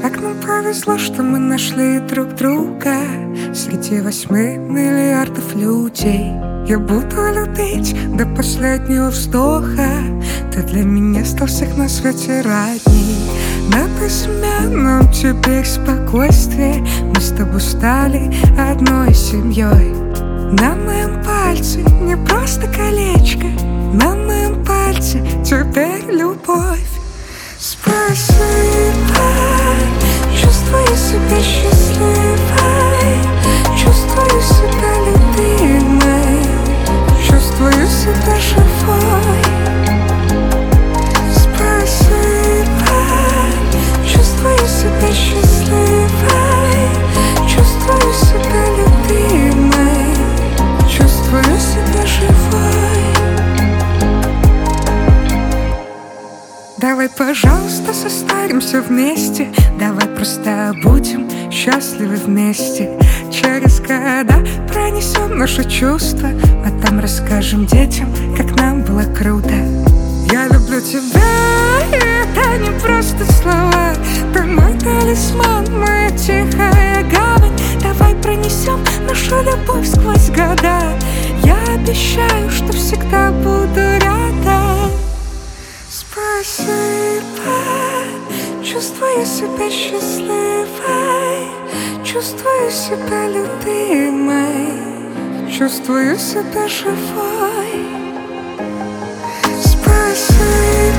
Как нам повезло, что мы нашли друг друга среди 8 миллиардов людей. Я буду любить до последнего вздоха. Ты для меня стал всех на свете родней. На безымянном теперь спокойствие. Мы с тобой стали одной семьей. На моем пальце не просто колечко, на моем пальце теперь любовь. Спасибо, чувствую себя счастливой, чувствую себя любимой, чувствую себя живой. Спасибо, чувствую себя счастливой, чувствую себя любимой, чувствую себя живой. Давай, пожалуйста, состаримся вместе. Давай просто будем счастливы вместе. Через года пронесем наши чувства, потом расскажем детям, как нам было круто. Я люблю тебя, и это не просто слова. Ты мой талисман, моя тихая гавань. Давай пронесем нашу любовь сквозь года. Я обещаю, что всегда буду рядом. Спасибо, чувствую себя счастливой, чувствую себя любимой, чувствую себя живой. Спасибо.